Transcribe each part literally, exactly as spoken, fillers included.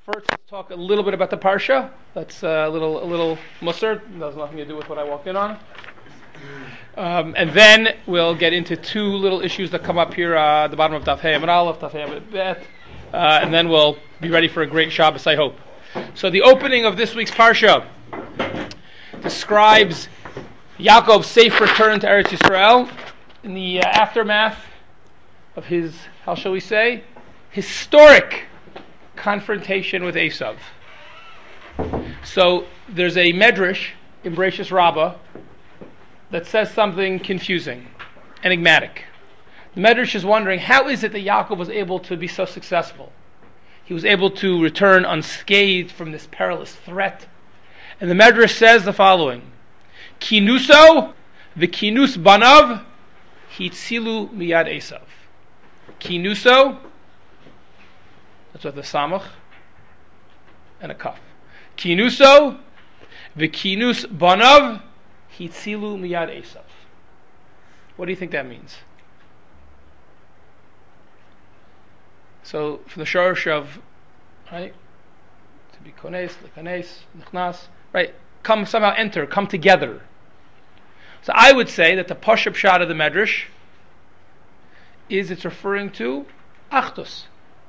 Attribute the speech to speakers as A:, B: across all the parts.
A: First, let's talk a little bit about the parsha. That's uh, a little, a little musar. It has nothing to do with what I walked in on. Um, and then we'll get into two little issues that come up here uh, at the bottom of Daf Hey Amud Aleph, Daf Hey Amud Bet, uh, and then we'll be ready for a great Shabbos, I hope. So the opening of this week's parsha describes Yaakov's safe return to Eretz Yisrael in the uh, aftermath of his, how shall we say, historic confrontation with Esav. So there's a medrash in Bereshis Rabbah that says something confusing, enigmatic. The medrash is wondering, how is it that Yaakov was able to be so successful? He was able to return unscathed from this perilous threat. And the medrash says the following: Kinuso v'kinus banav hitzilu miyad Esav. Kinuso, that's with the samach and a kaf. Kinuso v'kinus banav hitzilu miyad Esav. What do you think that means? So, from the shorish of, right, to be kones, lekanes, nichnas, right, come somehow enter, come together. So I would say that the pashup shot of the medrash is it's referring to achdus.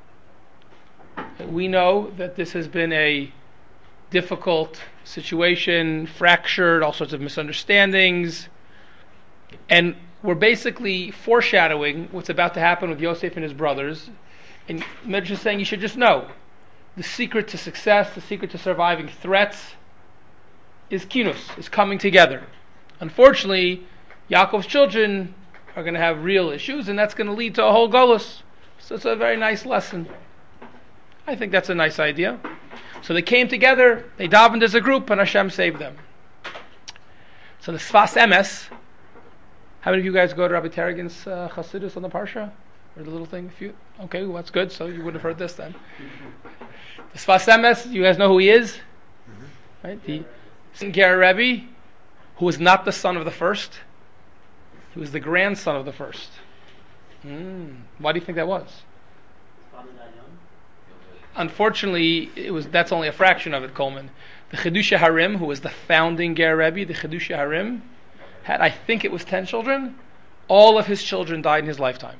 A: We know that this has been a difficult situation, fractured, all sorts of misunderstandings, and we're basically foreshadowing what's about to happen with Yosef and his brothers. And Medrash is saying you should just know the secret to success, the secret to surviving threats is kinus, is coming together. Unfortunately, Yaakov's children are going to have real issues, and that's going to lead to a whole golus. So it's a very nice lesson. I think that's a nice idea. So they came together, they davened as a group, and Hashem saved them. So the Sfas Emes, how many of you guys go to Rabbi Tarragon's uh, Chassidus on the Parsha? Or the little thing? A few? Okay, well, that's good, so you would have heard this then. The Sfas Emes, you guys know who he is? Mm-hmm. Right? The Ger Rebbe, who was not the son of the first. He was the grandson of the first. Mm. Why do you think that was? Unfortunately, it was that's only a fraction of it, Coleman. The Chiddushei Harim, who was the founding Ger Rebbe, the Chiddushei Harim, had, I think it was ten children. All of his children died in his lifetime.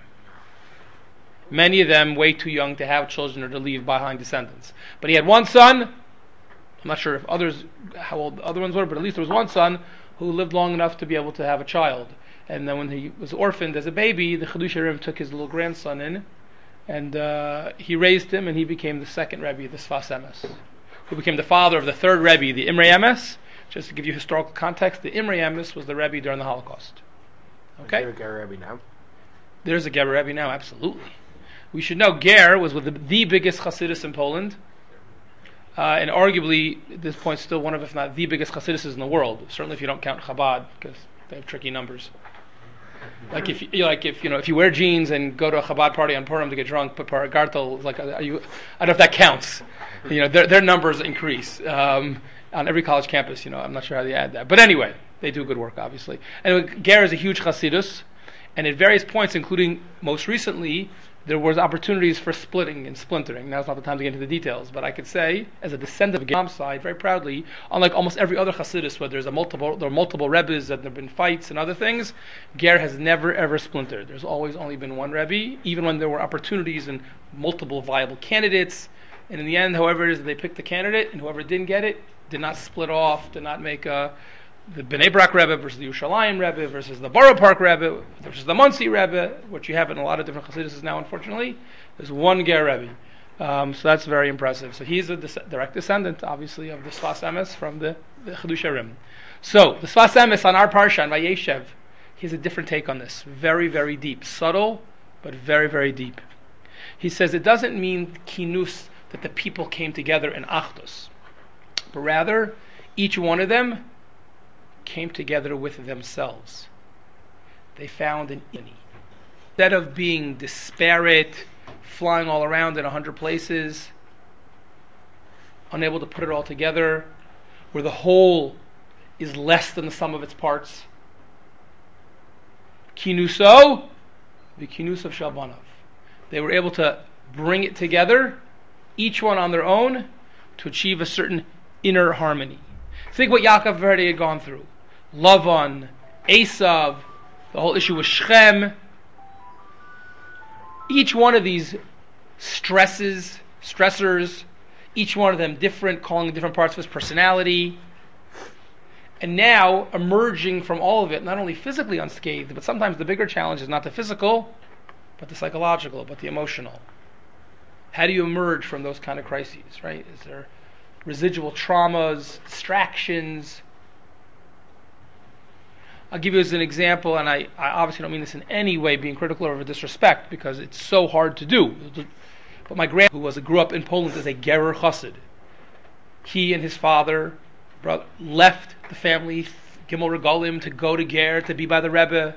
A: Many of them way too young to have children or to leave behind descendants. But he had one son. I'm not sure if others, how old the other ones were, but at least there was one son who lived long enough to be able to have a child. And then when he was orphaned as a baby, the Chiddushei Harim took his little grandson in, and uh, he raised him, and he became the second Rebbe, the Sfas Emes, who became the father of the third Rebbe, the Imrei Emes. Just to give you historical context, the Imrei Emes was the Rebbe during the Holocaust. Okay?
B: Is there a Ger Rebbe now?
A: There's a Ger Rebbe now, absolutely. We should know Ger was with the, the biggest Chassidus in Poland, uh, and arguably, at this point, still one of, if not the biggest Chassiduses in the world. Certainly if you don't count Chabad, because they have tricky numbers. Like if you like if you know if you wear jeans and go to a Chabad party on Purim to get drunk, but Paragartel, like are you? I don't know if that counts. You know their their numbers increase um, on every college campus. You know I'm not sure how they add that, but anyway, they do good work, obviously. Anyway, Ger is a huge Chassidus, and at various points, including most recently, there was opportunities for splitting and splintering. Now's not the time to get into the details, but I could say, as a descendant of Ger's side, very proudly, unlike almost every other Chassidus, where there's a multiple, there are multiple Rebbes, that there have been fights and other things, Ger has never ever splintered. There's always only been one Rebbe, even when there were opportunities and multiple viable candidates. And in the end, however it is that they picked the candidate, and whoever didn't get it, did not split off, did not make a the Bnei Brak Rebbe versus the Yerushalayim Rebbe versus the Borough Park Rebbe versus the Monsey Rebbe, which you have in a lot of different Chassiduses now, unfortunately. There's one Ger Rebbe. Um, so that's very impressive. So he's a des- direct descendant, obviously, of the Sfas Emes from the, the Chiddushei Harim. So, the Sfas Emes on our Parsha, on Vayeshev, he has a different take on this. Very, very deep. Subtle, but very, very deep. He says it doesn't mean kinus, that the people came together in achdus, but rather, each one of them came together with themselves. They found an unity. Instead of being disparate, flying all around in a hundred places, unable to put it all together, where the whole is less than the sum of its parts. Kinuso, the kinus of Shalbanov. They were able to bring it together each one on their own, to achieve a certain inner harmony. Think what Yaakov already had gone through. Lavan, Esav, the whole issue with Shechem. Each one of these stresses, stressors, each one of them different, calling different parts of his personality. And now, emerging from all of it, not only physically unscathed, but sometimes the bigger challenge is not the physical, but the psychological, but the emotional. How do you emerge from those kind of crises, right? Is there residual traumas, distractions? I'll give you as an example, and I, I obviously don't mean this in any way being critical or disrespect, because it's so hard to do. But my grandfather, who was grew up in Poland as a Gerer Chassid, he and his father brought, left the family, Gimel Regalim, to go to Ger, to be by the Rebbe.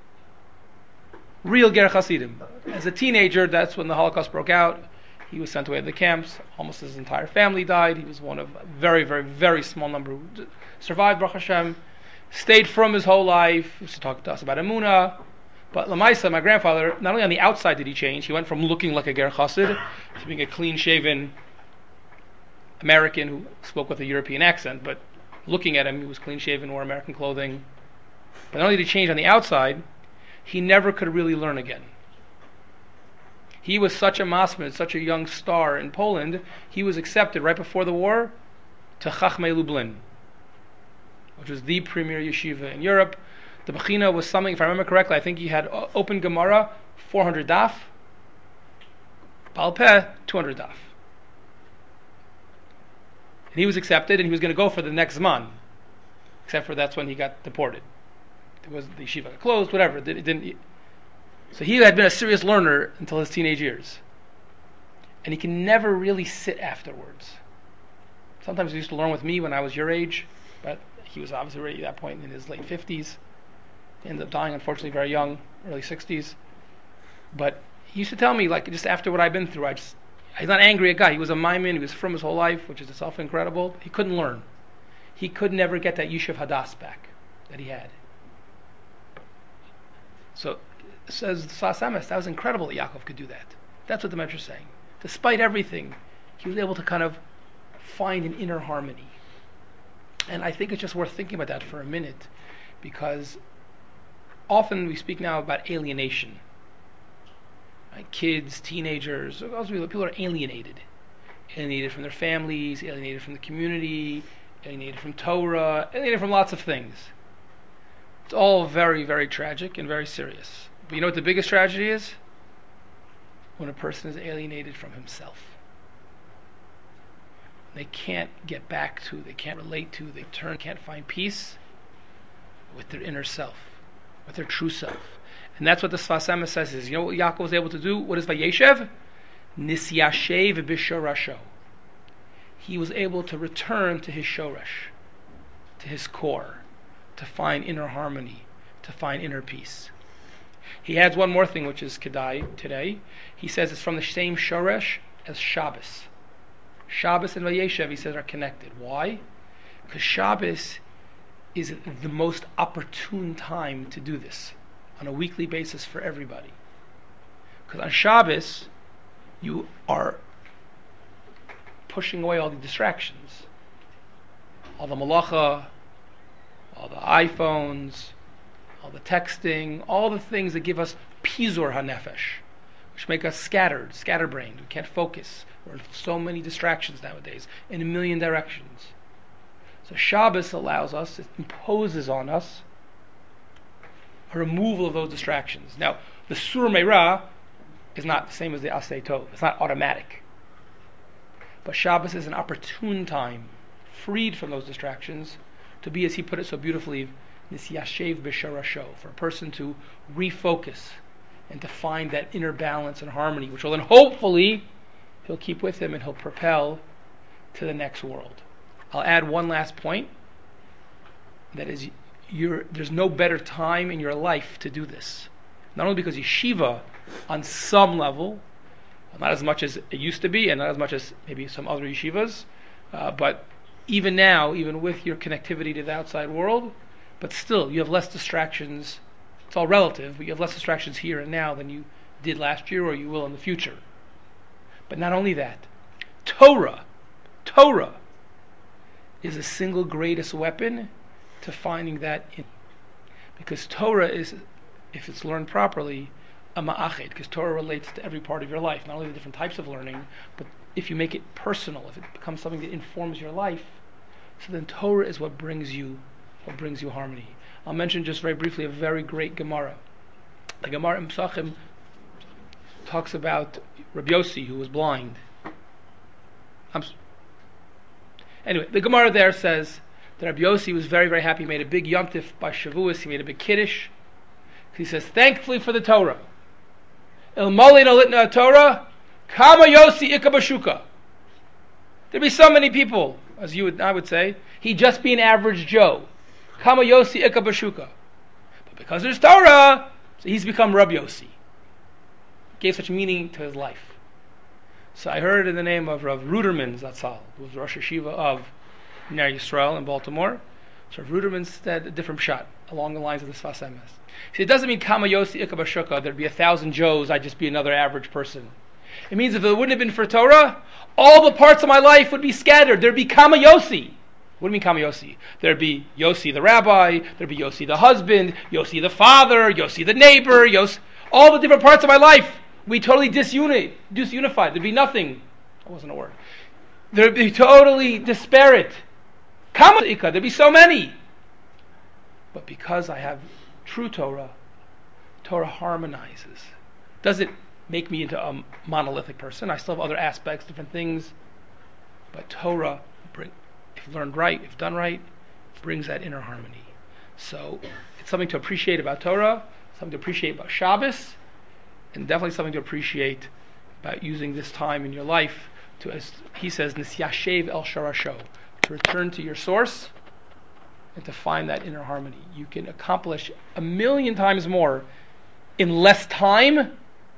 A: Real Ger Chassidim. As a teenager, that's when the Holocaust broke out. He was sent away to the camps. Almost his entire family died. He was one of a very, very, very small number who survived, Baruch Hashem. Stayed from his whole life. He used to talk to us about Emunah. But Lamaisa, my grandfather, not only on the outside did he change, he went from looking like a Ger Chassid to being a clean-shaven American who spoke with a European accent, but looking at him, he was clean-shaven, wore American clothing. But not only did he change on the outside, he never could really learn again. He was such a masmid, such a young star in Poland, he was accepted right before the war to Chachmei Lublin, which was the premier yeshiva in Europe. The Bechina was something, if I remember correctly, I think he had open Gemara, four hundred daf, Baal Peh, two hundred daf. And he was accepted, and he was going to go for the next Zman, except for that's when he got deported. It was the yeshiva got closed, whatever. It didn't. So he had been a serious learner until his teenage years, and he can never really sit afterwards. Sometimes he used to learn with me when I was your age, but he was obviously already at that point in his late fifties. He ended up dying, unfortunately, very young, early sixties. But he used to tell me, like, just after what I've been through, I just, he's not angry at guy. He was a Maimon. He was from his whole life, which is itself incredible. He couldn't learn. He could never get that Yishuv Hadas back that he had. So, says the Sfas Emes, that was incredible that Yaakov could do that. That's what the Medrash is saying. Despite everything, he was able to kind of find an inner harmony. And I think it's just worth thinking about that for a minute, because often we speak now about alienation. Right? Kids, teenagers, people are alienated. Alienated from their families, alienated from the community, alienated from Torah, alienated from lots of things. It's all very, very tragic and very serious. But you know what the biggest tragedy is? When a person is alienated from himself. They can't get back to, they can't relate to, they turn, can't find peace with their inner self, with their true self. And that's what the Sfas Emes says is, you know what Yaakov was able to do? What is Vayeshev? Nisyashev b'shorasho. He was able to return to his shoresh, to his core, to find inner harmony, to find inner peace. He adds one more thing, which is Kedai today. He says it's from the same shoresh as Shabbos. Shabbos and Vayeshev, he says, are connected. Why? Because Shabbos is the most opportune time to do this on a weekly basis for everybody. Because on Shabbos, you are pushing away all the distractions, all the malacha, all the iPhones, all the texting, all the things that give us pizur hanefesh, which make us scattered, scatterbrained. We can't focus. We're in so many distractions nowadays, in a million directions. So Shabbos allows us, it imposes on us a removal of those distractions. Now, the Sur Meirah is not the same as the Asay Tov. It's not automatic. But Shabbos is an opportune time, freed from those distractions, to be, as he put it so beautifully, Nisyashev b'shorasho, for a person to refocus and to find that inner balance and harmony, which will then hopefully he'll keep with him and he'll propel to the next world. I'll add one last point. That is, you're, there's no better time in your life to do this. Not only because yeshiva, on some level, not as much as it used to be, and not as much as maybe some other yeshivas, uh, but even now, even with your connectivity to the outside world, but still, you have less distractions. It's all relative, but you have less distractions here and now than you did last year or you will in the future. But not only that, Torah, Torah is the single greatest weapon to finding that in. Because Torah is, if it's learned properly, a ma'ached, because Torah relates to every part of your life, not only the different types of learning, but if you make it personal, if it becomes something that informs your life, so then Torah is what brings you, what brings you harmony. I'll mention just very briefly a very great Gemara. The Gemara in Pesachim talks about Rabbi Yossi, who was blind. I'm, anyway, the Gemara there says that Rabbi Yossi was very, very happy. He made a big yomtiv by Shavuos. He made a big kiddush. He says, thankfully for the Torah. Il Mali no litna Torah, Kama Yossi Ika Bashuka. There'd be so many people, as you would, I would say, he'd just be an average Joe. Kama Yossi Ika Bashuka. But because there's Torah, so he's become Rabbi Yossi. Gave such meaning to his life. So I heard in the name of Rav Ruderman Zatzal, who was Rosh Hashiva of Ner Yisrael in Baltimore. So Rav Ruderman said a different shot along the lines of the Sfas Emes. See, it doesn't mean Kama Yossi Ika Bashuka, there'd be a thousand Joes, I'd just be another average person. It means if it wouldn't have been for Torah, all the parts of my life would be scattered. There'd be Kama Yossi. What do you mean Kama Yossi? There'd be Yossi the rabbi, there'd be Yossi the husband, Yossi the father, Yossi the neighbor, Yossi, all the different parts of my life. We totally disunite, disunified. There'd be nothing. That wasn't a word. There'd be totally disparate. Kama Ika, there'd be so many. But because I have true Torah, Torah harmonizes. Doesn't make me into a monolithic person. I still have other aspects, different things. But Torah, bring, if learned right, if done right, brings that inner harmony. So it's something to appreciate about Torah, something to appreciate about Shabbos, and definitely something to appreciate about using this time in your life to, as he says, Nisyashev el Sharasho, to return to your source and to find that inner harmony. You can accomplish a million times more in less time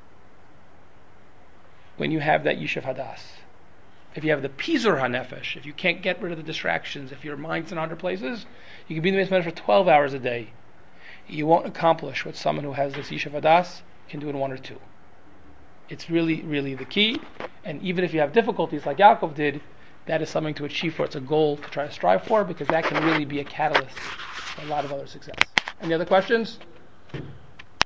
A: when you have that Yishuv Hadas. If you have the Pizur HaNefesh, if you can't get rid of the distractions, if your mind's in other places, you can be in the basement for twelve hours a day. You won't accomplish what someone who has this Yishuv Hadas can do in one or two. It's really, really the key. And even if you have difficulties like Yaakov did, that is something to achieve for. It's a goal to try to strive for, because that can really be a catalyst for a lot of other success. Any other questions?